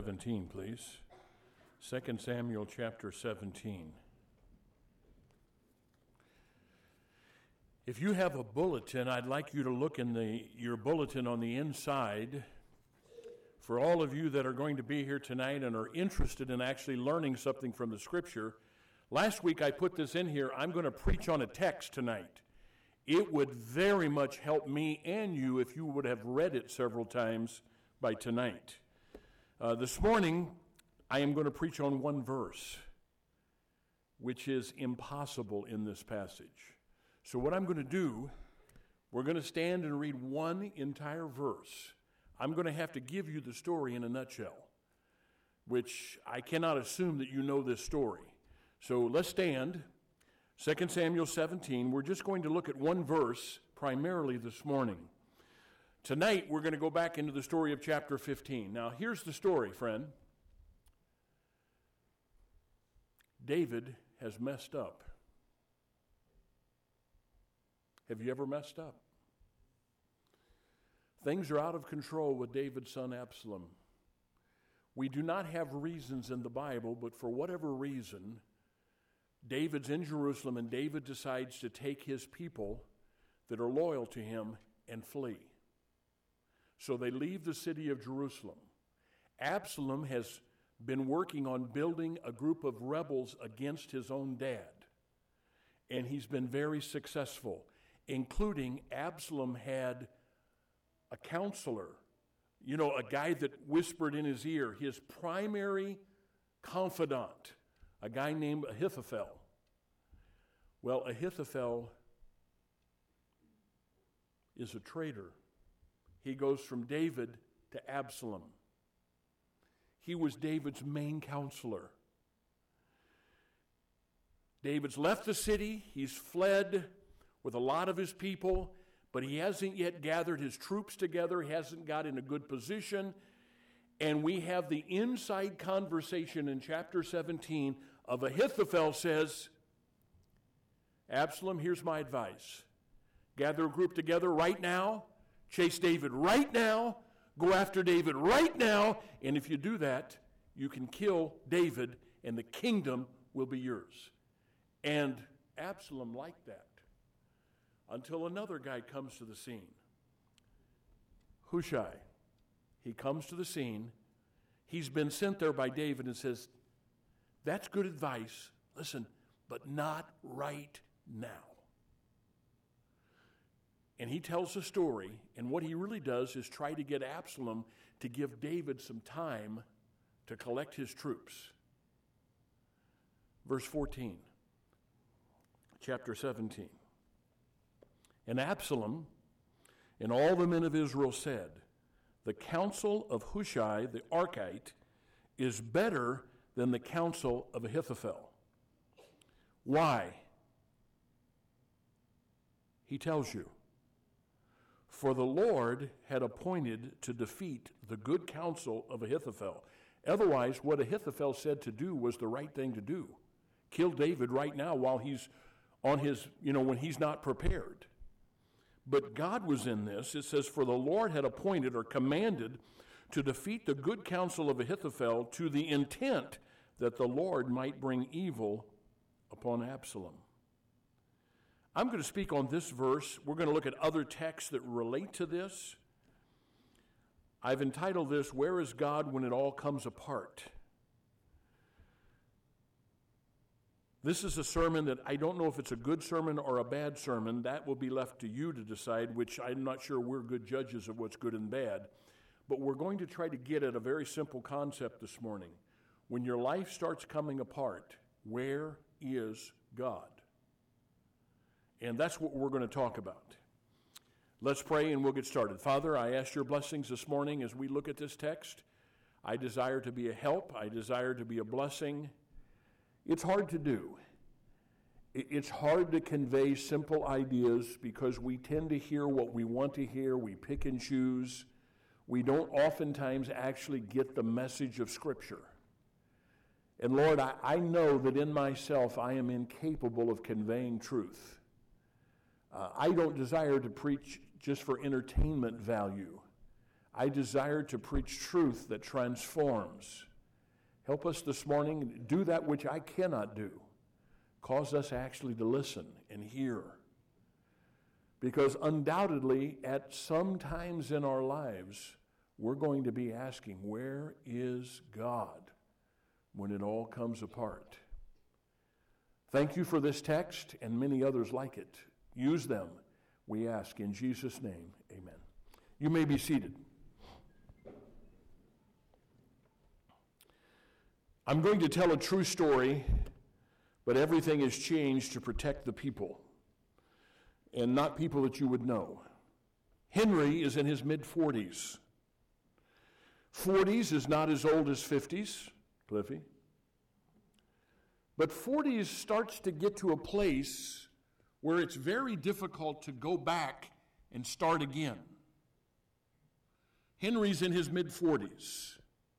17, please. 2 Samuel chapter 17. If you have a bulletin, I'd like you to look in your bulletin on the inside. For all of you that are going to be here tonight and are interested in actually learning something from the Scripture, last week I put this in here. I'm going to preach on a text tonight. It would very much help me and you if you would have read it several times by tonight. This morning, I am going to preach on one verse, which is impossible in this passage. So what I'm going to do, we're going to stand and read one entire verse. I'm going to have to give you the story in a nutshell, which I cannot assume that you know this story. So let's stand. 2 Samuel 17, we're just going to look at one verse primarily this morning. Tonight, we're going to go back into the story of chapter 15. Now, here's the story, friend. David has messed up. Have you ever messed up? Things are out of control with David's son Absalom. We do not have reasons in the Bible, but for whatever reason, David's in Jerusalem and David decides to take his people that are loyal to him and flee. So they leave the city of Jerusalem. Absalom has been working on building a group of rebels against his own dad. And he's been very successful, including Absalom had a counselor, a guy that whispered in his ear, his primary confidant, a guy named Ahithophel. Well, Ahithophel is a traitor. He goes from David to Absalom. He was David's main counselor. David's left the city. He's fled with a lot of his people, but he hasn't yet gathered his troops together. He hasn't got in a good position. And we have the inside conversation in chapter 17 of Ahithophel says, Absalom, here's my advice. Gather a group together right now. Chase David right now. Go after David right now. And if you do that, you can kill David and the kingdom will be yours. And Absalom liked that until another guy comes to the scene. Hushai. He comes to the scene. He's been sent there by David and says, that's good advice. Listen, but not right now. And he tells a story, and what he really does is try to get Absalom to give David some time to collect his troops. Verse 14, chapter 17. And Absalom and all the men of Israel said, the counsel of Hushai the Archite is better than the counsel of Ahithophel. Why? He tells you. For the Lord had appointed to defeat the good counsel of Ahithophel. Otherwise, what Ahithophel said to do was the right thing to do. Kill David right now while he's on his, when he's not prepared. But God was in this. It says, for the Lord had appointed or commanded to defeat the good counsel of Ahithophel to the intent that the Lord might bring evil upon Absalom. I'm going to speak on this verse. We're going to look at other texts that relate to this. I've entitled this, Where is God When It All Comes Apart? This is a sermon that I don't know if it's a good sermon or a bad sermon. That will be left to you to decide, which I'm not sure we're good judges of what's good and bad. But we're going to try to get at a very simple concept this morning. When your life starts coming apart, where is God? And that's what we're going to talk about. Let's pray and we'll get started. Father, I ask your blessings this morning as we look at this text. I desire to be a help. I desire to be a blessing. It's hard to do. It's hard to convey simple ideas because we tend to hear what we want to hear. We pick and choose. We don't oftentimes actually get the message of Scripture. And Lord, I know that in myself I am incapable of conveying truth. I don't desire to preach just for entertainment value. I desire to preach truth that transforms. Help us this morning do that which I cannot do. Cause us actually to listen and hear. Because undoubtedly, at some times in our lives, we're going to be asking, where is God when it all comes apart? Thank you for this text and many others like it. Use them, we ask in Jesus' name, amen. You may be seated. I'm going to tell a true story, but everything is changed to protect the people, and not people that you would know. Henry is in his mid-40s. 40s is not as old as 50s, Cliffy. But 40s starts to get to a place where it's very difficult to go back and start again. Henry's in his mid-40s.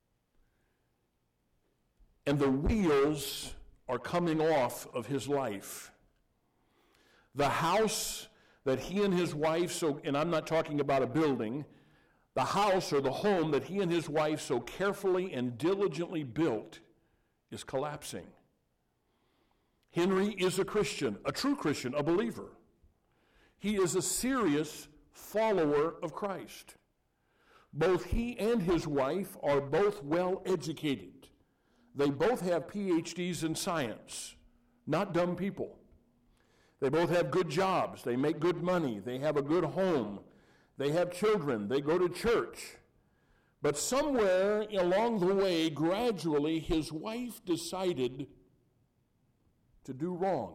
And the wheels are coming off of his life. The house that he and his wife, and I'm not talking about a building, the house or the home that he and his wife so carefully and diligently built is collapsing. Henry is a Christian, a true Christian, a believer. He is a serious follower of Christ. Both he and his wife are both well educated. They both have PhDs in science, not dumb people. They both have good jobs. They make good money. They have a good home. They have children. They go to church. But somewhere along the way, gradually, his wife decided to do wrong,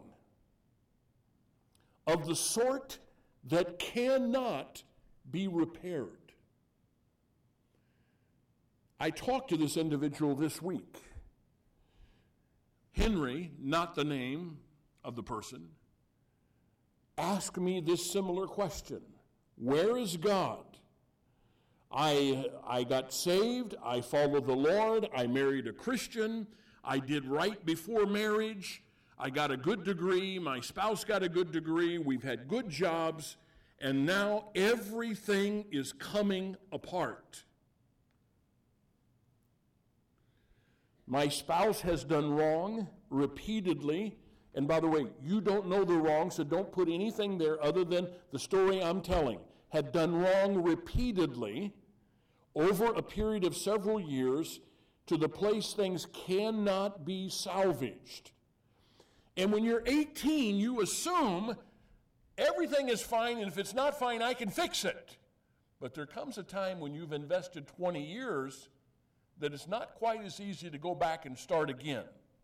of the sort that cannot be repaired. I talked to this individual this week. Henry, not the name of the person, asked me this similar question: where is God? I got saved, I followed the Lord, I married a Christian, I did right before marriage, I got a good degree, my spouse got a good degree, we've had good jobs, and now everything is coming apart. My spouse has done wrong repeatedly, and by the way, you don't know the wrong, so don't put anything there other than the story I'm telling. Had done wrong repeatedly over a period of several years to the place things cannot be salvaged. And when you're 18, you assume everything is fine, and if it's not fine, I can fix it. But there comes a time when you've invested 20 years that it's not quite as easy to go back and start again.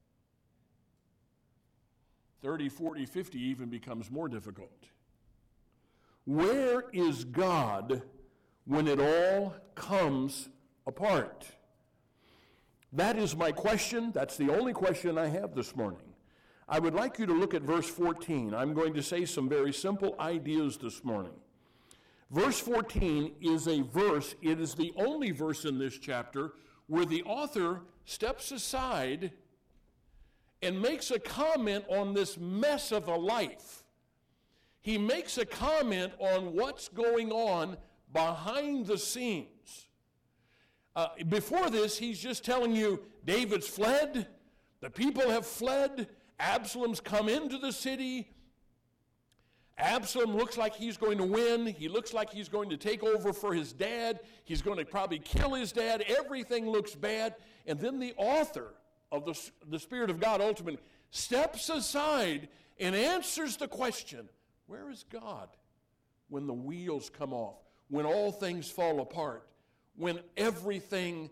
30, 40, 50 even becomes more difficult. Where is God when it all comes apart? That is my question. That's the only question I have this morning. I would like you to look at verse 14. I'm going to say some very simple ideas this morning. Verse 14 is a verse, it is the only verse in this chapter where the author steps aside and makes a comment on this mess of a life. He makes a comment on what's going on behind the scenes. Before this, he's just telling you David's fled, the people have fled, Absalom's come into the city. Absalom looks like he's going to win. He looks like he's going to take over for his dad. He's going to probably kill his dad. Everything looks bad. And then the author of the Spirit of God ultimately steps aside and answers the question, where is God when the wheels come off, when all things fall apart, when everything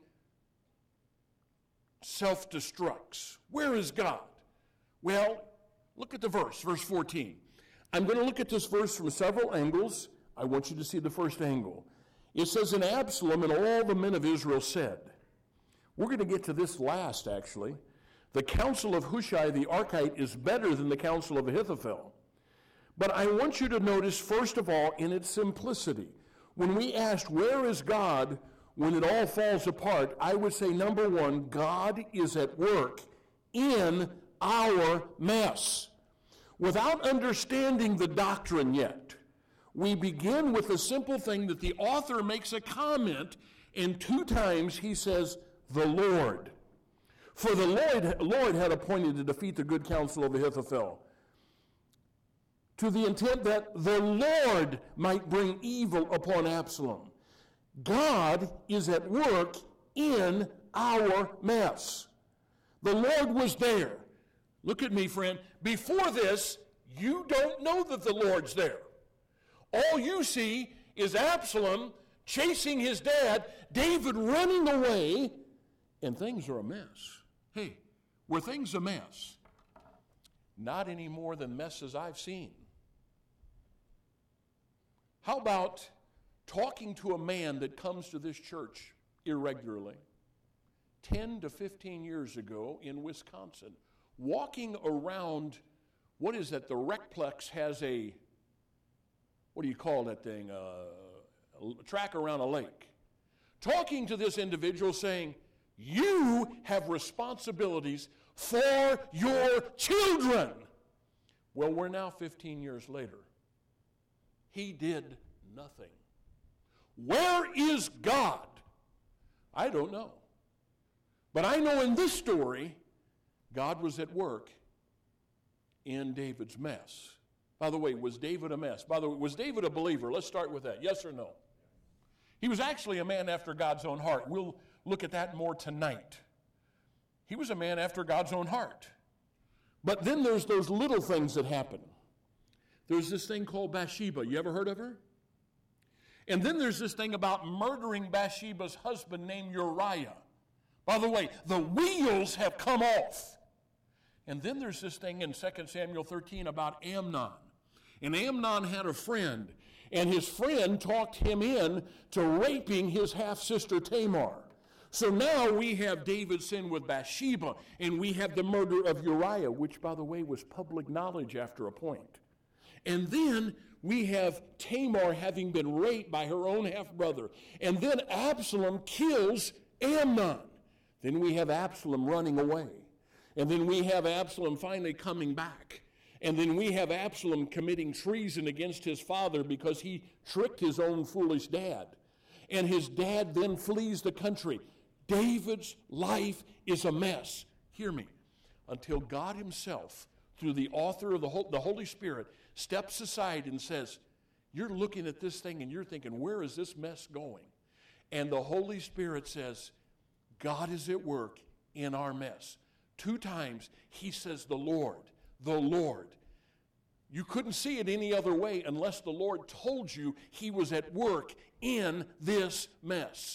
self-destructs? Where is God? Well, look at the verse 14. I'm going to look at this verse from several angles. I want you to see the first angle. It says, and Absalom and all the men of Israel said, we're going to get to this last, actually. The counsel of Hushai the Archite is better than the counsel of Ahithophel. But I want you to notice, first of all, in its simplicity. When we asked, where is God when it all falls apart, I would say, number one, God is at work in our mess. Without understanding the doctrine yet, we begin with a simple thing that the author makes a comment, and 2 times he says, the Lord. For the Lord had appointed to defeat the good counsel of Ahithophel, to the intent that the Lord might bring evil upon Absalom. God is at work in our mess. The Lord was there. Look at me, friend. Before this, you don't know that the Lord's there. All you see is Absalom chasing his dad, David running away, and things are a mess. Hey, were things a mess? Not any more than messes I've seen. How about talking to a man that comes to this church irregularly? 10 to 15 years ago in Wisconsin, walking around, what is that? The Recplex has a, what do you call that thing? A track around a lake. Talking to this individual saying, you have responsibilities for your children. Well, we're now 15 years later. He did nothing. Where is God? I don't know. But I know in this story, God was at work in David's mess. By the way, was David a mess? By the way, was David a believer? Let's start with that. Yes or no? He was actually a man after God's own heart. We'll look at that more tonight. He was a man after God's own heart. But then there's those little things that happen. There's this thing called Bathsheba. You ever heard of her? And then there's this thing about murdering Bathsheba's husband named Uriah. By the way, the wheels have come off. And then there's this thing in 2 Samuel 13 about Amnon. And Amnon had a friend, and his friend talked him in to raping his half-sister Tamar. So now we have David's sin with Bathsheba, and we have the murder of Uriah, which, by the way, was public knowledge after a point. And then we have Tamar having been raped by her own half-brother. And then Absalom kills Amnon. Then we have Absalom running away. And then we have Absalom finally coming back. And then we have Absalom committing treason against his father because he tricked his own foolish dad. And his dad then flees the country. David's life is a mess. Hear me. Until God himself, through the author of the Holy Spirit, steps aside and says, you're looking at this thing and you're thinking, where is this mess going? And the Holy Spirit says, God is at work in our mess. 2 times he says, the Lord, the Lord. You couldn't see it any other way unless the Lord told you he was at work in this mess.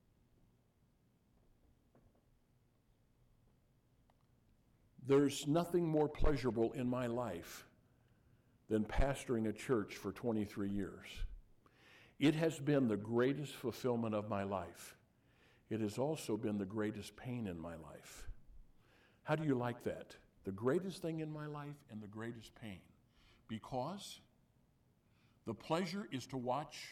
There's nothing more pleasurable in my life than pastoring a church for 23 years. It has been the greatest fulfillment of my life. It has also been the greatest pain in my life. How do you like that? The greatest thing in my life and the greatest pain. Because the pleasure is to watch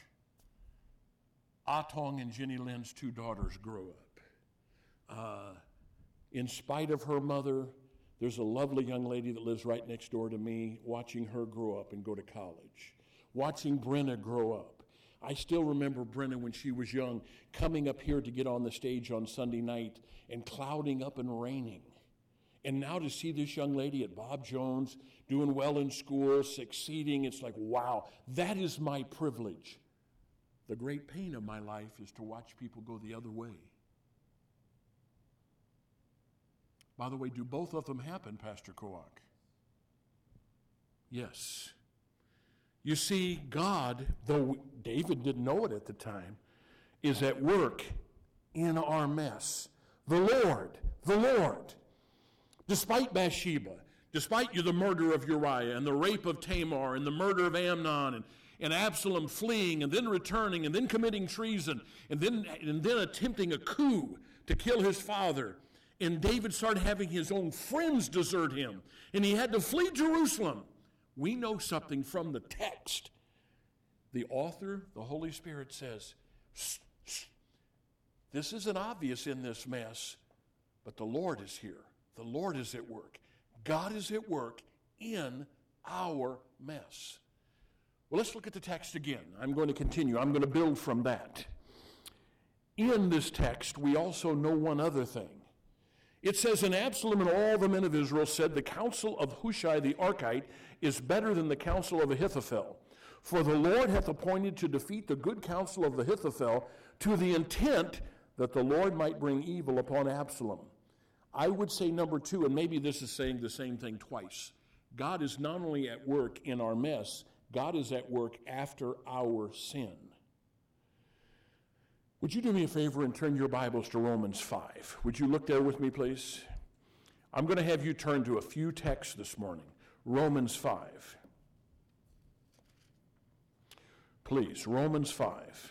Atong and Jenny Lynn's 2 daughters grow up. In spite of her mother, there's a lovely young lady that lives right next door to me, watching her grow up and go to college. Watching Brenna grow up. I still remember Brenna when she was young, coming up here to get on the stage on Sunday night and clouding up and raining. And now to see this young lady at Bob Jones doing well in school, succeeding, it's like, wow, that is my privilege. The great pain of my life is to watch people go the other way. By the way, do both of them happen, Pastor Kowak? Yes. You see, God, though David didn't know it at the time, is at work in our mess. The Lord. Despite Bathsheba, despite the murder of Uriah and the rape of Tamar and the murder of Amnon and Absalom fleeing and then returning and then committing treason and then attempting a coup to kill his father, and David started having his own friends desert him, and he had to flee Jerusalem. We know something from the text. The author, the Holy Spirit says, shh, shh. This isn't obvious in this mess, but the Lord is here. The Lord is at work. God is at work in our mess. Well, let's look at the text again. I'm going to continue. I'm going to build from that. In this text, we also know one other thing. It says, and Absalom and all the men of Israel said, the counsel of Hushai the Archite is better than the counsel of Ahithophel. For the Lord hath appointed to defeat the good counsel of Ahithophel, to the intent that the Lord might bring evil upon Absalom. I would say number two, and maybe this is saying the same thing twice. God is not only at work in our mess, God is at work after our sin. Would you do me a favor and turn your Bibles to Romans 5? Would you look there with me, please? I'm going to have you turn to a few texts this morning. Romans 5. Please, Romans 5.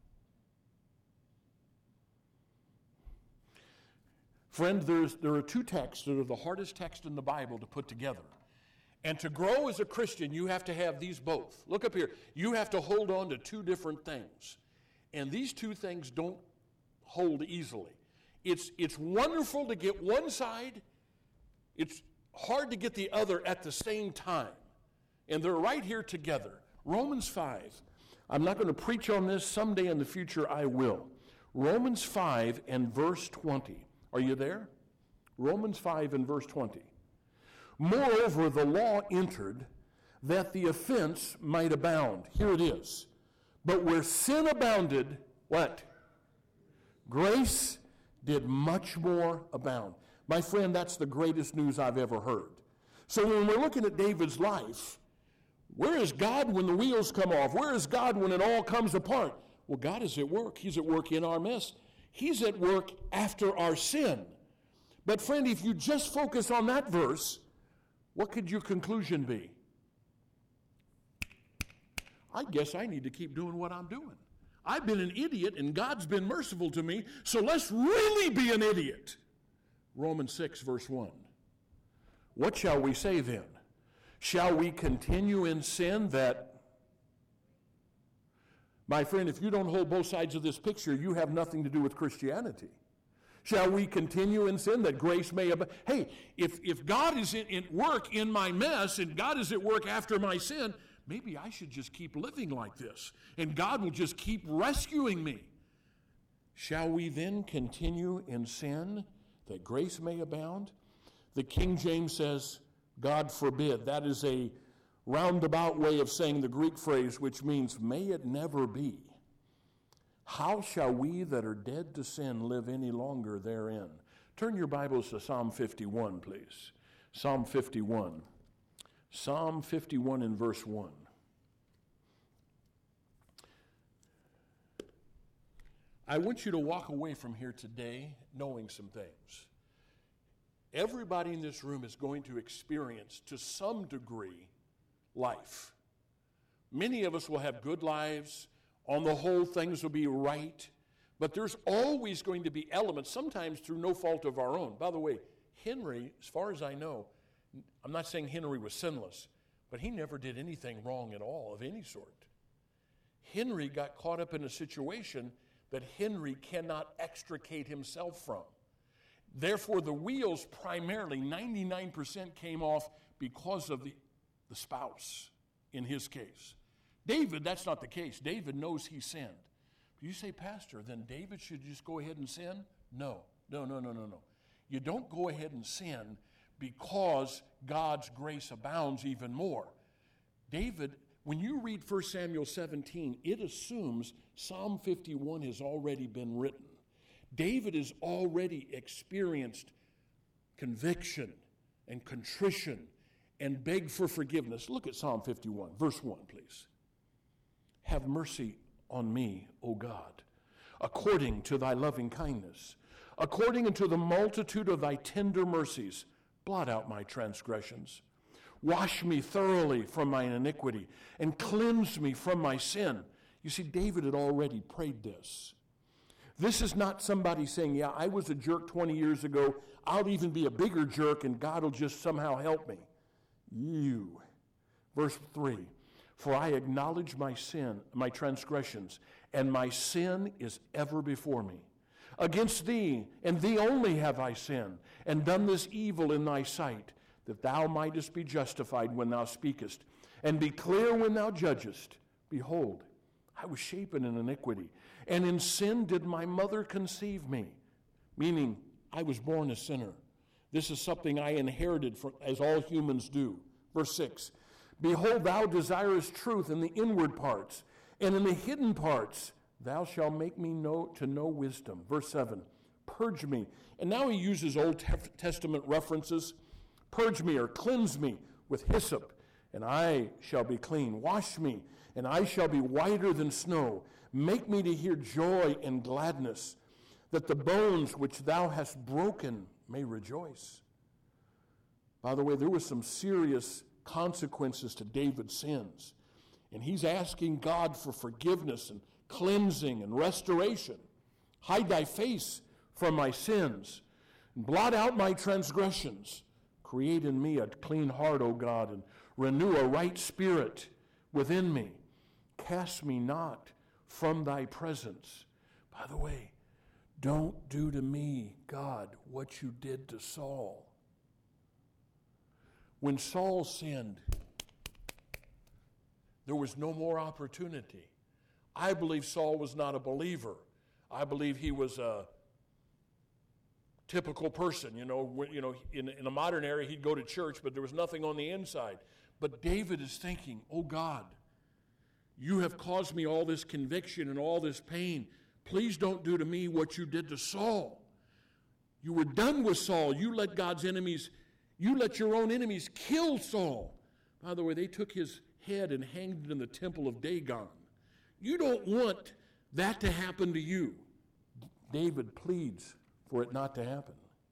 Friend, there are two texts that are the hardest text in the Bible to put together. And to grow as a Christian, you have to have these both. Look up here. You have to hold on to two different things. And these two things don't hold easily. It's wonderful to get one side. It's hard to get the other at the same time. And they're right here together. Romans 5. I'm not going to preach on this. Someday in the future I will. Romans 5 and verse 20. Are you there? Romans 5 and verse 20. Moreover, the law entered that the offense might abound. Here it is. But where sin abounded, what? Grace did much more abound. My friend, that's the greatest news I've ever heard. So when we're looking at David's life, where is God when the wheels come off? Where is God when it all comes apart? Well, God is at work. He's at work in our mess. He's at work after our sin. But friend, if you just focus on that verse, what could your conclusion be? I guess I need to keep doing what I'm doing. I've been an idiot and God's been merciful to me, so let's really be an idiot. Romans 6 verse 1. What shall we say then? Shall we continue in sin that... My friend, if you don't hold both sides of this picture, you have nothing to do with Christianity. Shall we continue in sin that grace may abound? Hey, if God is at work in my mess and God is at work after my sin, maybe I should just keep living like this, and God will just keep rescuing me. Shall we then continue in sin that grace may abound? The King James says, God forbid. That is a roundabout way of saying the Greek phrase, which means, may it never be. How shall we that are dead to sin live any longer therein? Turn your Bibles to Psalm 51, please. Psalm 51. Psalm 51 in verse 1. I want you to walk away from here today knowing some things. Everybody in this room is going to experience, to some degree, life. Many of us will have good lives. On the whole, things will be right. But there's always going to be elements, sometimes through no fault of our own. By the way, Henry, as far as I know, I'm not saying Henry was sinless, but he never did anything wrong at all of any sort. Henry got caught up in a situation that Henry cannot extricate himself from. Therefore, the wheels primarily, 99% came off because of the spouse in his case. David, that's not the case. David knows he sinned. You say, Pastor, then David should just go ahead and sin? No. You don't go ahead and sin because God's grace abounds even more. David, when you read 1 Samuel 17, it assumes Psalm 51 has already been written. David has already experienced conviction and contrition and begged for forgiveness. Look at Psalm 51, verse 1, please. Have mercy on me, O God, according to thy loving kindness, according unto the multitude of thy tender mercies, blot out my transgressions. Wash me thoroughly from mine iniquity and cleanse me from my sin. You see, David had already prayed this. This is not somebody saying, yeah, I was a jerk 20 years ago. I'll even be a bigger jerk and God will just somehow help me. You. Verse 3, for I acknowledge my sin, my transgressions, and my sin is ever before me. Against thee, and thee only have I sinned, and done this evil in thy sight, that thou mightest be justified when thou speakest, and be clear when thou judgest. Behold, I was shapen in iniquity, and in sin did my mother conceive me. Meaning, I was born a sinner. This is something I inherited as all humans do. Verse 6, behold, thou desirest truth in the inward parts, and in the hidden parts thou shalt make me to know wisdom. Verse 7, purge me. And now he uses Old Testament references. Purge me or cleanse me with hyssop, and I shall be clean. Wash me, and I shall be whiter than snow. Make me to hear joy and gladness, that the bones which thou hast broken may rejoice. By the way, there were some serious consequences to David's sins, and he's asking God for forgiveness and cleansing and restoration. Hide thy face from my sins, and blot out my transgressions. Create in me a clean heart, O God, and renew a right spirit within me. Cast me not from thy presence. By the way, don't do to me, God, what you did to Saul. When Saul sinned, there was no more opportunity. I believe Saul was not a believer. I believe he was a typical person. In a modern era, he'd go to church, but there was nothing on the inside. But David is thinking, oh God, you have caused me all this conviction and all this pain. Please don't do to me what you did to Saul. You were done with Saul. You let your own enemies kill Saul. By the way, they took his head and hanged it in the temple of Dagon. You don't want that to happen to you. David pleads for it not to happen.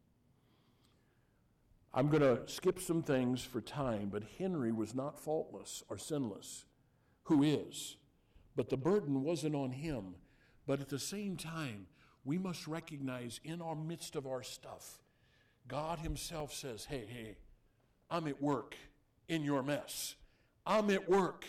I'm going to skip some things for time, but Henry was not faultless or sinless. Who is? But the burden wasn't on him. But at the same time, we must recognize in our midst of our stuff, God himself says, hey, I'm at work in your mess. I'm at work.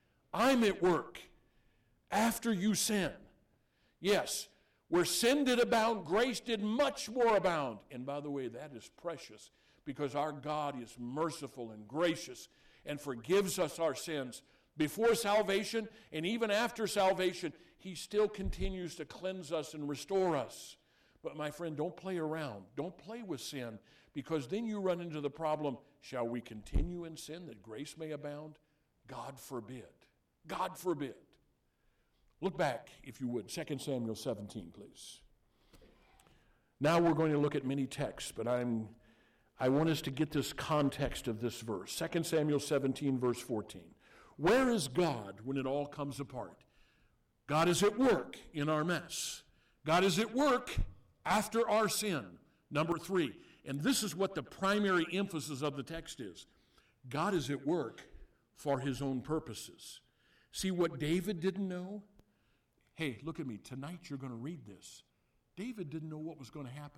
After you sin. Yes, where sin did abound, grace did much more abound. And by the way, that is precious because our God is merciful and gracious and forgives us our sins. Before salvation and even after salvation, he still continues to cleanse us and restore us. But my friend, don't play around. Don't play with sin, because then you run into the problem, shall we continue in sin that grace may abound? God forbid. God forbid. Look back, if you would, 2 Samuel 17, please. Now we're going to look at many texts, but I want us to get this context of this verse. 2 Samuel 17, verse 14. Where is God when it all comes apart? God is at work in our mess. God is at work after our sin. Number 3, and this is what the primary emphasis of the text is. God is at work for his own purposes. See what David didn't know? Hey, look at me. Tonight you're going to read this. David didn't know what was going to happen.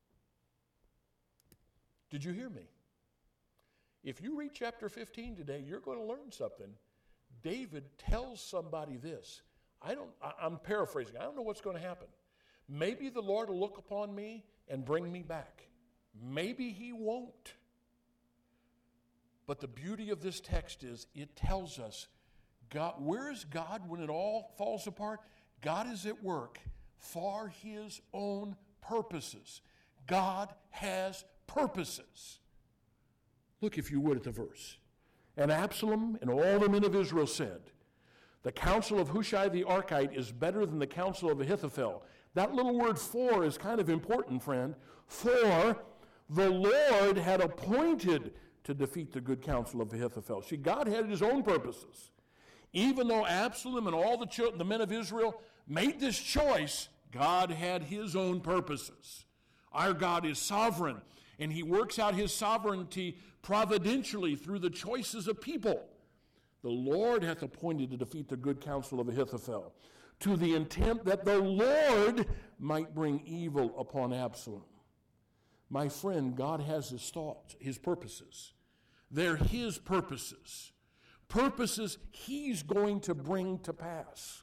Did you hear me? If you read chapter 15 today, you're going to learn something. David tells somebody this. I'm paraphrasing. I don't know what's going to happen. Maybe the Lord will look upon me and bring me back. Maybe he won't. But the beauty of this text is it tells us, God, where is God when it all falls apart? God is at work for his own purposes. God has purposes. Look, if you would, at the verse. And Absalom and all the men of Israel said, the counsel of Hushai the Archite is better than the counsel of Ahithophel. That little word for is kind of important, friend. For the Lord had appointed to defeat the good counsel of Ahithophel. See, God had his own purposes. Even though Absalom and all the men of Israel made this choice, God had his own purposes. Our God is sovereign, and he works out his sovereignty providentially through the choices of people. The Lord hath appointed to defeat the good counsel of Ahithophel, to the intent that the Lord might bring evil upon Absalom. My friend, God has his thoughts, his purposes. They're his purposes. Purposes he's going to bring to pass.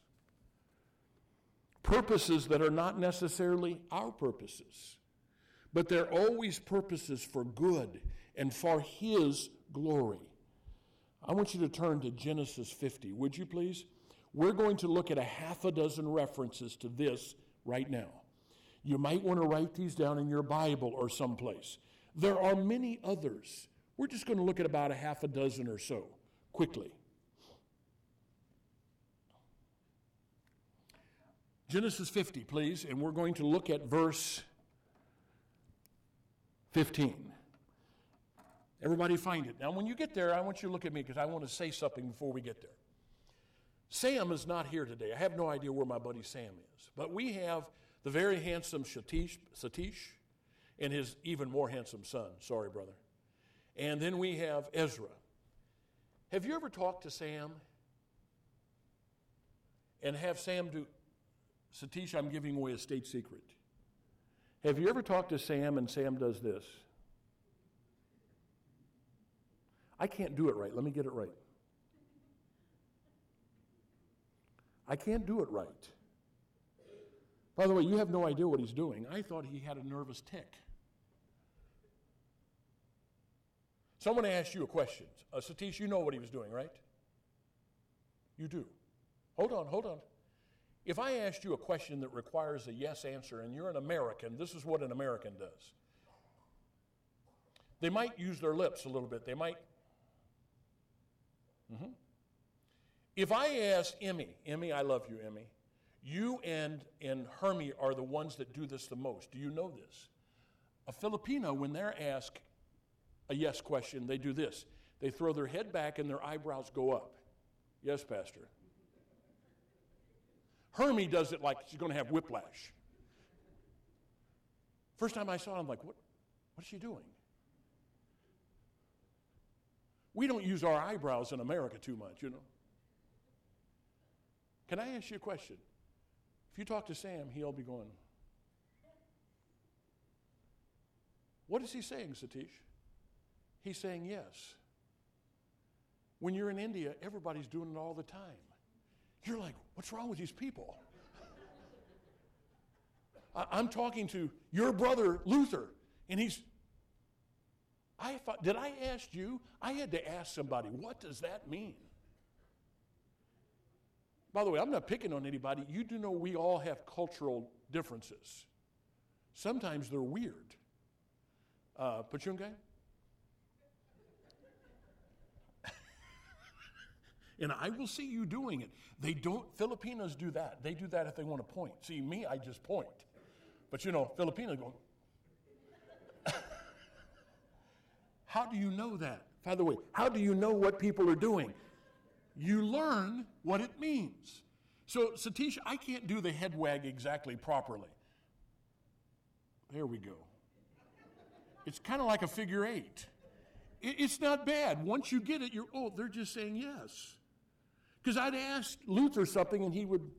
Purposes that are not necessarily our purposes, but they're always purposes for good and for his glory. I want you to turn to Genesis 50, would you please? We're going to look at a half a dozen references to this right now. You might want to write these down in your Bible or someplace. There are many others. We're just going to look at about a half a dozen or so, quickly. Genesis 50, please, and we're going to look at verse 15. Everybody find it. Now, when you get there, I want you to look at me because I want to say something before we get there. Sam is not here today. I have no idea where my buddy Sam is. But we have the very handsome Satish and his even more handsome son. Sorry, brother. And then we have Ezra. Have you ever talked to Sam and have Sam do... Satish, I'm giving away a state secret. Have you ever talked to Sam and Sam does this? I can't do it right. Let me get it right. I can't do it right. By the way, you have no idea what he's doing. I thought he had a nervous tick. Someone asked you a question. Satish, you know what he was doing, right? You do. Hold on. If I asked you a question that requires a yes answer and you're an American, this is what an American does. They might use their lips a little bit. They might. If I ask Emmy, I love you, Emmy. You and Hermie are the ones that do this the most. Do you know this? A Filipino, when they're asked a yes question, they do this. They throw their head back and their eyebrows go up. Yes, Pastor. Hermie does it like she's going to have whiplash. First time I saw it, I'm like, what is she doing? We don't use our eyebrows in America too much, you know. Can I ask you a question? If you talk to Sam, he'll be going, what is he saying, Satish? He's saying yes. When you're in India, everybody's doing it all the time. You're like, what's wrong with these people? I'm talking to your brother, Luther, and did I ask you? I had to ask somebody, what does that mean? By the way, I'm not picking on anybody. You do know we all have cultural differences. Sometimes they're weird. Pachungai? And I will see you doing it. Filipinos do that. They do that if they want to point. See, me, I just point. But you know, Filipinos go. How do you know that? By the way, how do you know what people are doing? You learn what it means. So, Satish, I can't do the head wag exactly properly. There we go. It's kind of like a figure eight. It's not bad. Once you get it, they're just saying yes. Because I'd ask Luther something and he would.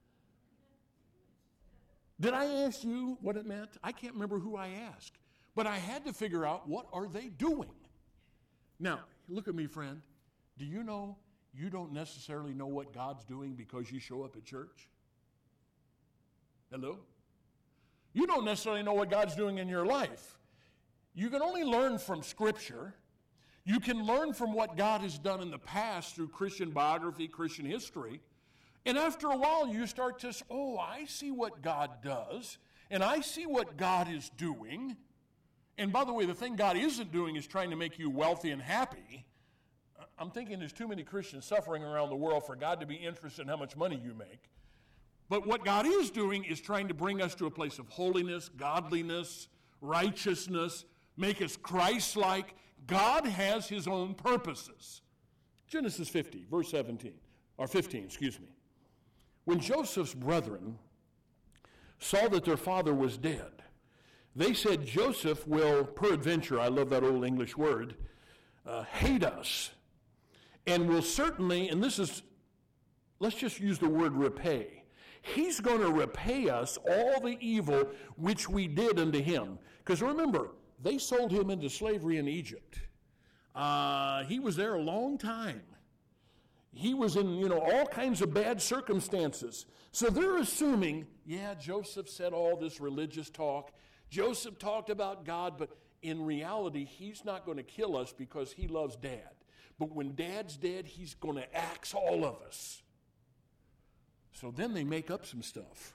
Did I ask you what it meant? I can't remember who I asked. But I had to figure out, what are they doing? Now, look at me, friend. Do you know you don't necessarily know what God's doing because you show up at church? Hello? You don't necessarily know what God's doing in your life. You can only learn from Scripture. You can learn from what God has done in the past through Christian biography, Christian history. And after a while, you start to say, I see what God does, and I see what God is doing. And by the way, the thing God isn't doing is trying to make you wealthy and happy. I'm thinking there's too many Christians suffering around the world for God to be interested in how much money you make. But what God is doing is trying to bring us to a place of holiness, godliness, righteousness, make us Christ-like. God has his own purposes. Genesis 50, verse 17, or 15, excuse me. When Joseph's brethren saw that their father was dead, they said, Joseph will, peradventure, I love that old English word, hate us, and will certainly, and let's just use the word repay. He's going to repay us all the evil which we did unto him. Because remember, they sold him into slavery in Egypt. He was there a long time. He was in, all kinds of bad circumstances. So they're assuming, Joseph said all this religious talk Joseph talked about God, but in reality, he's not going to kill us because he loves Dad. But when Dad's dead, he's going to axe all of us. So then they make up some stuff.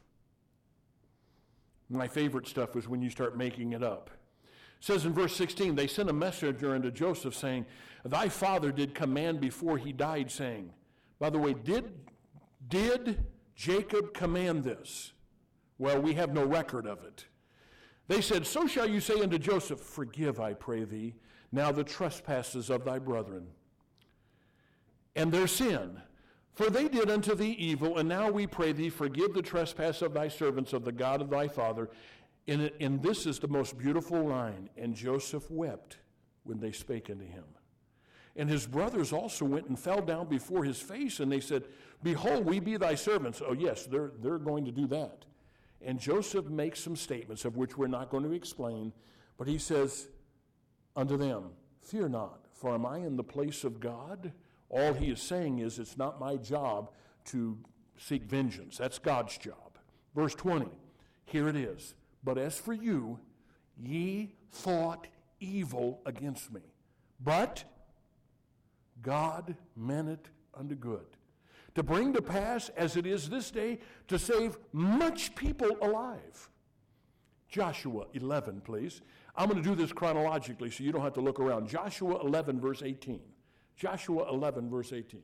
My favorite stuff is when you start making it up. It says in verse 16, they sent a messenger unto Joseph saying, thy father did command before he died, saying, by the way, did Jacob command this? Well, we have no record of it. They said, so shall you say unto Joseph, forgive, I pray thee, now the trespasses of thy brethren, and their sin. For they did unto thee evil, and now we pray thee, forgive the trespass of thy servants of the God of thy father. And this is the most beautiful line. And Joseph wept when they spake unto him. And his brothers also went and fell down before his face, and they said, behold, we be thy servants. Oh yes, they're going to do that. And Joseph makes some statements of which we're not going to explain, but he says unto them, fear not, for am I in the place of God? All he is saying is it's not my job to seek vengeance. That's God's job. Verse 20, here it is. But as for you, ye thought evil against me. But God meant it unto good, to bring to pass, as it is this day, to save much people alive. Joshua 11, please. I'm going to do this chronologically so you don't have to look around. Joshua 11, verse 18. Joshua 11, verse 18.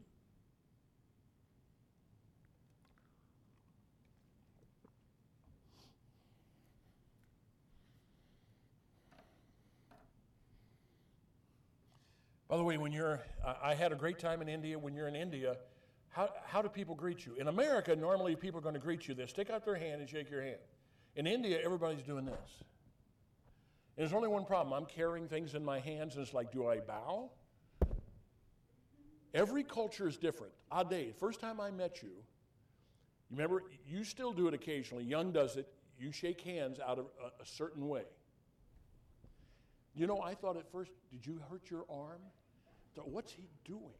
By the way, I had a great time in India. When you're in India, how do people greet you? In America, normally people are going to greet you. They stick out their hand and shake your hand. In India, everybody's doing this. And there's only one problem. I'm carrying things in my hands, and it's like, do I bow? Every culture is different. Ade, first time I met you, you remember, you still do it occasionally. Young does it. You shake hands out of a certain way. You know, I thought at first, did you hurt your arm? I thought, what's he doing?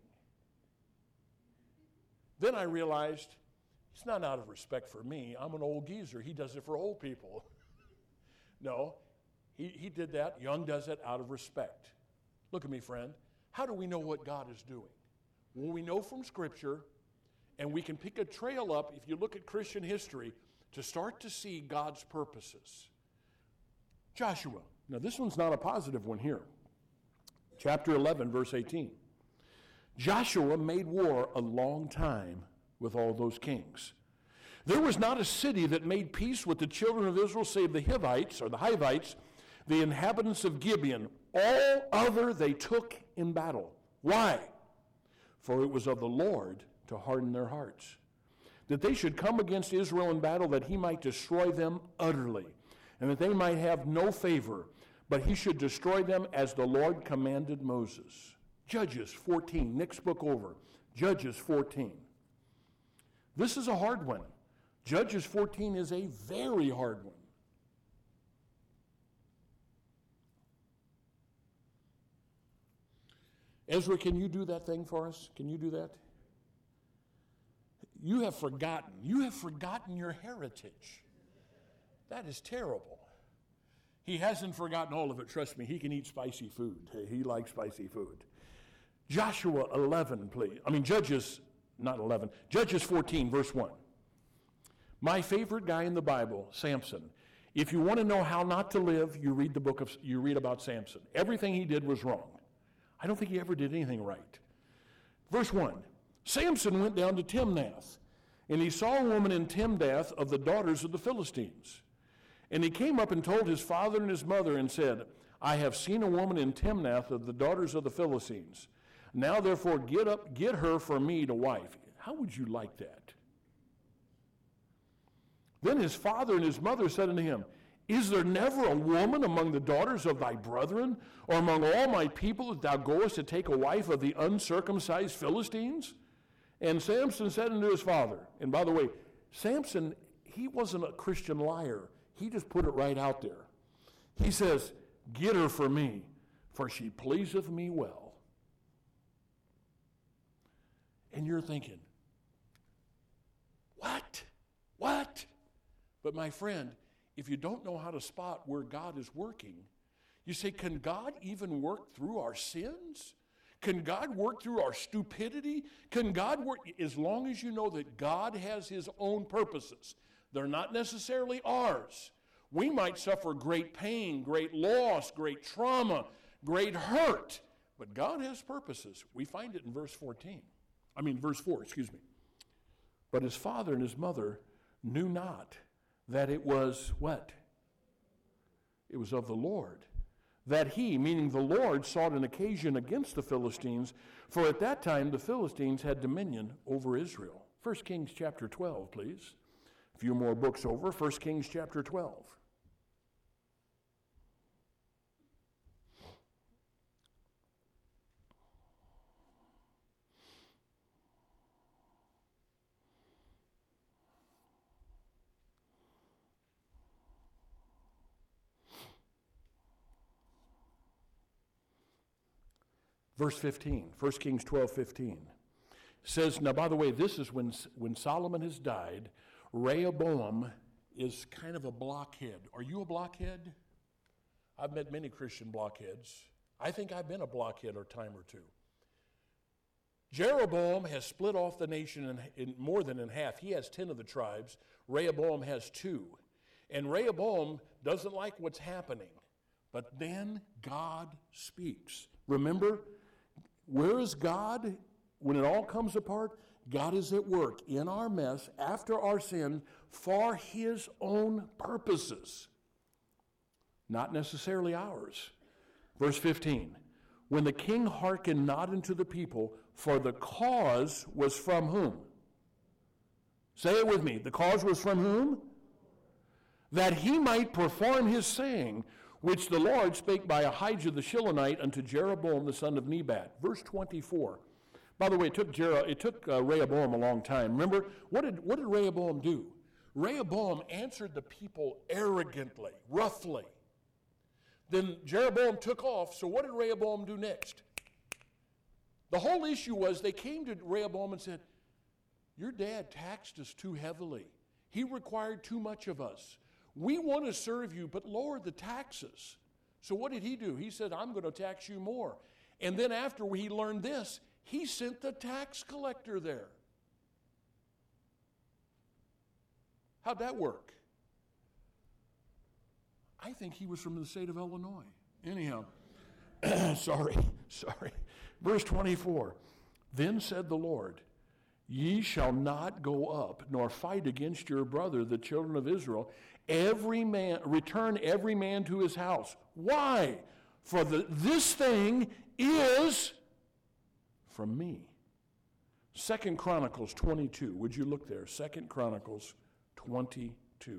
Then I realized, it's not out of respect for me. I'm an old geezer. He does it for old people. No, he did that. Young does it out of respect. Look at me, friend. How do we know what God is doing? Well, we know from Scripture, and we can pick a trail up, if you look at Christian history, to start to see God's purposes. Joshua. Now, this one's not a positive one here. Chapter 11, verse 18. Joshua made war a long time with all those kings. There was not a city that made peace with the children of Israel save the Hivites, or the Hivites, the inhabitants of Gibeon. All other they took in battle. Why? For it was of the Lord to harden their hearts, that they should come against Israel in battle, that he might destroy them utterly, and that they might have no favor, but he should destroy them as the Lord commanded Moses. Judges 14, next book over. Judges 14. This is a hard one. Judges 14 is a very hard one. Ezra, can you do that thing for us? Can you do that? You have forgotten. You have forgotten your heritage. That is terrible. He hasn't forgotten all of it. Trust me, he can eat spicy food. He likes spicy food. Joshua 11, please. Judges, not 11. Judges 14, verse 1. My favorite guy in the Bible, Samson. If you want to know how not to live, you read about Samson. Everything he did was wrong. I don't think he ever did anything right. Verse 1. Samson went down to Timnath, and he saw a woman in Timnath of the daughters of the Philistines. And he came up and told his father and his mother and said, I have seen a woman in Timnath of the daughters of the Philistines. Now therefore get up, get her for me to wife. How would you like that? Then his father and his mother said unto him, Is there never a woman among the daughters of thy brethren, or among all my people, that thou goest to take a wife of the uncircumcised Philistines? And Samson said unto his father, and by the way, Samson, he wasn't a Christian liar. He just put it right out there. He says, Get her for me, for she pleaseth me well. And you're thinking, what? But my friend, if you don't know how to spot where God is working, you say, can God even work through our sins? Can God work through our stupidity? Can God work, as long as you know that God has his own purposes. They're not necessarily ours. We might suffer great pain, great loss, great trauma, great hurt, but God has purposes. We find it in verse 4, But his father and his mother knew not that it was what? It was of the Lord. That he, meaning the Lord, sought an occasion against the Philistines, for at that time the Philistines had dominion over Israel. 1 Kings chapter 12, please. A few more books over, 1 Kings chapter 12. Verse 15, 1 Kings 12:15 says, now by the way, this is when Solomon has died. Rehoboam is kind of a blockhead. Are you a blockhead? I've met many Christian blockheads. I think I've been a blockhead a time or two. Jeroboam has split off the nation in more than in half. He has 10 of the tribes. Rehoboam has 2. And Rehoboam doesn't like what's happening. But then God speaks. Remember, where is God when it all comes apart? God is at work in our mess, after our sin, for his own purposes, not necessarily ours. Verse 15, when the king hearkened not unto the people, for the cause was from whom? Say it with me. The cause was from whom? That he might perform his saying, which the Lord spake by Ahijah the Shilonite unto Jeroboam the son of Nebat. Verse 24. By the way, it took Rehoboam a long time. Remember, what did Rehoboam do? Rehoboam answered the people arrogantly, roughly. Then Jeroboam took off, so what did Rehoboam do next? The whole issue was they came to Rehoboam and said, your dad taxed us too heavily. He required too much of us. We want to serve you, but lower the taxes. So what did he do? He said, I'm going to tax you more. And then after he learned this, he sent the tax collector there. How'd that work? I think he was from the state of Illinois. Anyhow, sorry. Verse 24, then said the Lord, ye shall not go up, nor fight against your brother, the children of Israel. Return every man to his house. Why? For this thing is from me. 2 Chronicles 22. Would you look there? 2 Chronicles 22.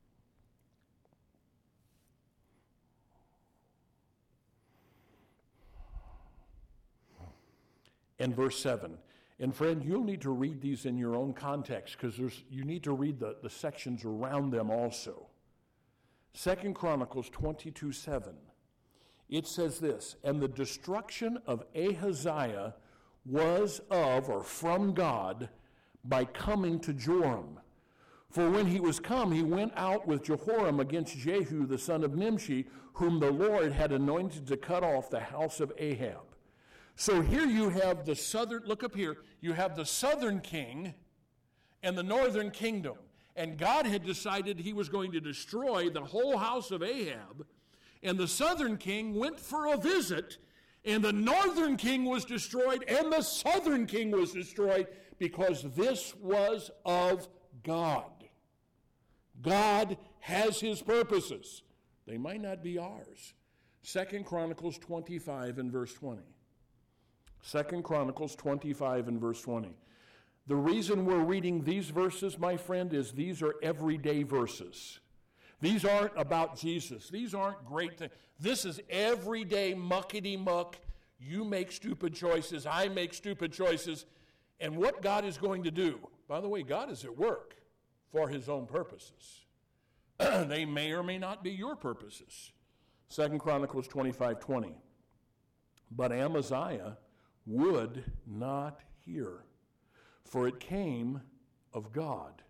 And verse 7. And friend, you'll need to read these in your own context because you need to read the sections around them also. 2 Chronicles 22:7. It says this, and the destruction of Ahaziah was of or from God by coming to Joram. For when he was come, he went out with Jehoram against Jehu the son of Nimshi, whom the Lord had anointed to cut off the house of Ahab. So here you have the southern, look up here, you have the southern king and the northern kingdom. And God had decided he was going to destroy the whole house of Ahab. And the southern king went for a visit, and the northern king was destroyed, and the southern king was destroyed because this was of God. God has his purposes. They might not be ours. 2 Chronicles 25 and verse 20. 2 Chronicles 25 and verse 20. The reason we're reading these verses, my friend, is these are everyday verses. These aren't about Jesus. These aren't great things. This is everyday muckety-muck. You make stupid choices. I make stupid choices. And what God is going to do, by the way, God is at work for his own purposes. They may or may not be your purposes. 2 Chronicles 25:20. But Amaziah would not hear, for it came of God.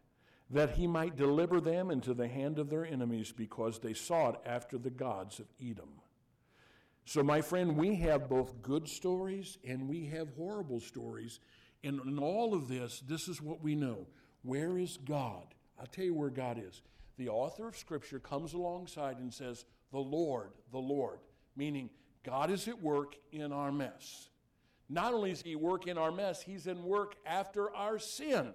that he might deliver them into the hand of their enemies, because they sought after the gods of Edom. So, my friend, we have both good stories and we have horrible stories. And in all of this, this is what we know. Where is God? I'll tell you where God is. The author of Scripture comes alongside and says, the Lord, meaning God is at work in our mess. Not only is he at work in our mess, he's in work after our sin.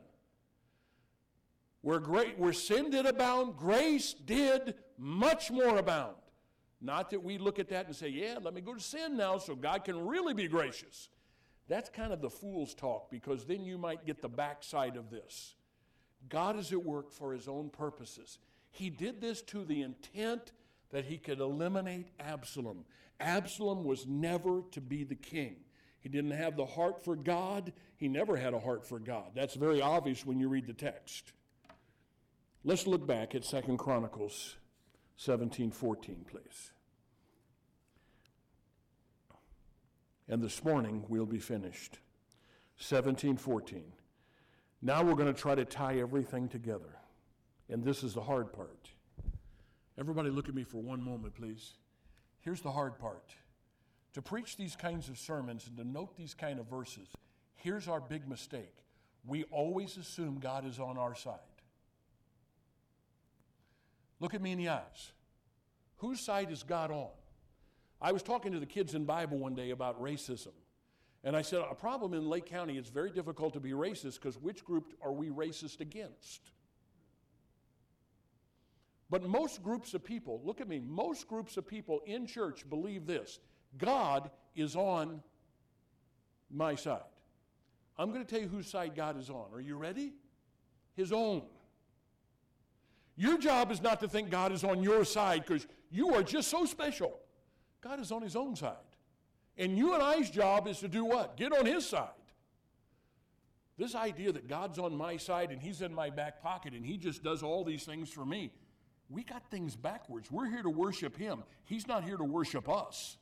Where sin did abound, grace did much more abound. Not that we look at that and say, yeah, let me go to sin now so God can really be gracious. That's kind of the fool's talk, because then you might get the backside of this. God is at work for his own purposes. He did this to the intent that he could eliminate Absalom. Absalom was never to be the king. He didn't have the heart for God. He never had a heart for God. That's very obvious when you read the text. Let's look back at 2 Chronicles 17:14, please. And this morning we'll be finished. 17:14. Now we're going to try to tie everything together. And this is the hard part. Everybody look at me for one moment, please. Here's the hard part. To preach these kinds of sermons and to note these kind of verses, here's our big mistake. We always assume God is on our side. Look at me in the eyes. Whose side is God on? I was talking to the kids in Bible one day about racism. And I said, a problem in Lake County, it's very difficult to be racist, because which group are we racist against? But most groups of people, look at me, most groups of people in church believe this: God is on my side. I'm going to tell you whose side God is on. Are you ready? His own. Your job is not to think God is on your side because you are just so special. God is on his own side. And you and I's job is to do what? Get on his side. This idea that God's on my side and he's in my back pocket and he just does all these things for me, we got things backwards. We're here to worship him. He's not here to worship us.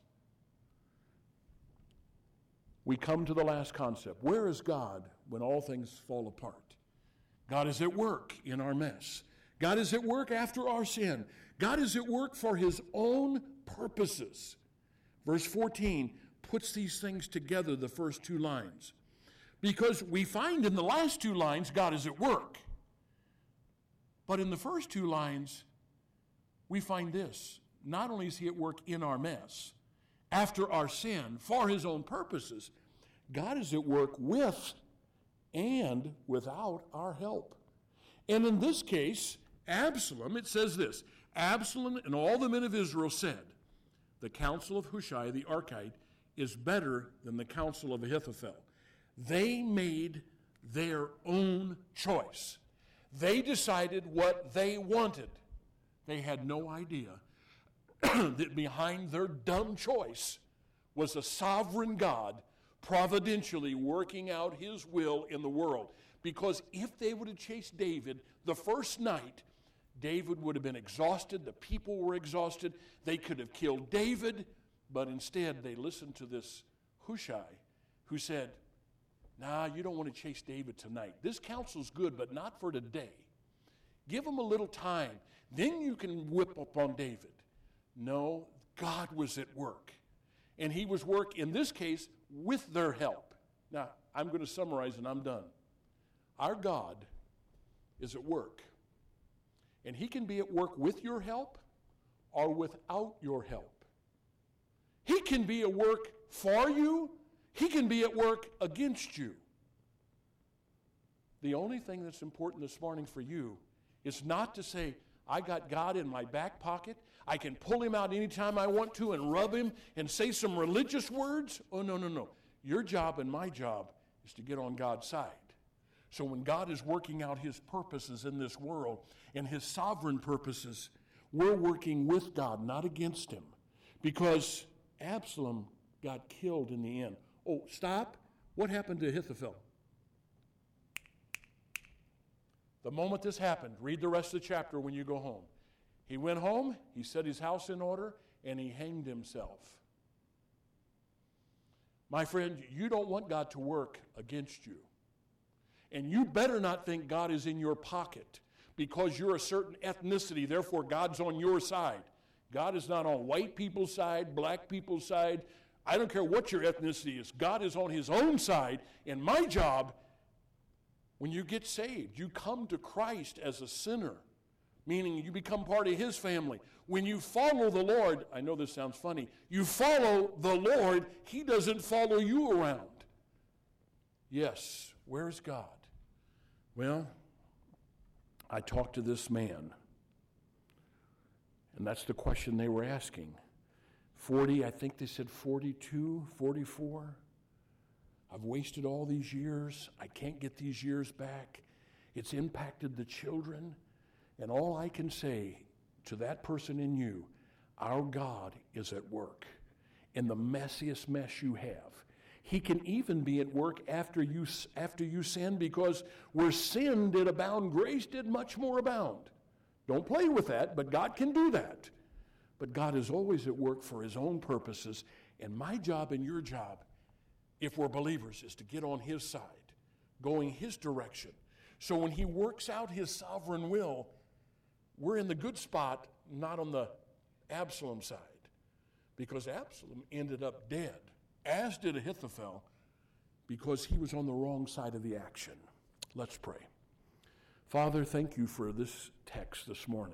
We come to the last concept. Where is God when all things fall apart? God is at work in our mess. God is at work after our sin. God is at work for his own purposes. Verse 14 puts these things together, the first two lines. Because we find in the last two lines, God is at work. But in the first two lines, we find this. Not only is he at work in our mess, after our sin, for his own purposes, God is at work with and without our help. And in this case, Absalom, it says this: Absalom and all the men of Israel said, the counsel of Hushai the Archite is better than the counsel of Ahithophel. They made their own choice. They decided what they wanted. They had no idea that behind their dumb choice was a sovereign God providentially working out his will in the world. Because if they would have chased David the first night, David would have been exhausted. The people were exhausted. They could have killed David, but instead they listened to this Hushai who said, nah, you don't want to chase David tonight. This counsel's good, but not for today. Give him a little time. Then you can whip up on David. No, God was at work. And he was work, in this case, with their help. Now, I'm going to summarize and I'm done. Our God is at work. And he can be at work with your help or without your help. He can be at work for you. He can be at work against you. The only thing that's important this morning for you is not to say, I got God in my back pocket. I can pull him out anytime I want to and rub him and say some religious words. Oh, no. Your job and my job is to get on God's side. So when God is working out his purposes in this world and his sovereign purposes, we're working with God, not against him. Because Absalom got killed in the end. Oh, stop. What happened to Ahithophel? The moment this happened, read the rest of the chapter when you go home. He went home, he set his house in order, and he hanged himself. My friend, you don't want God to work against you. And you better not think God is in your pocket. because you're a certain ethnicity, therefore God's on your side. God is not on white people's side, black people's side. I don't care what your ethnicity is. God is on his own side. And my job, when you get saved, you come to Christ as a sinner, meaning you become part of his family. When you follow the Lord, I know this sounds funny, you follow the Lord, he doesn't follow you around. Yes, where's God? Well, I talked to this man, and that's the question they were asking. 40, I think they said 42, 44. I've wasted all these years. I can't get these years back. It's impacted the children. And all I can say to that person in you, our God is at work in the messiest mess you have. He can even be at work after you sin, because where sin did abound, grace did much more abound. Don't play with that, but God can do that. But God is always at work for his own purposes, and my job and your job, if we're believers, is to get on his side, going his direction. So when he works out his sovereign will, we're in the good spot, not on the Absalom side, because Absalom ended up dead, as did Ahithophel, because he was on the wrong side of the action. Let's pray. Father, thank you for this text this morning.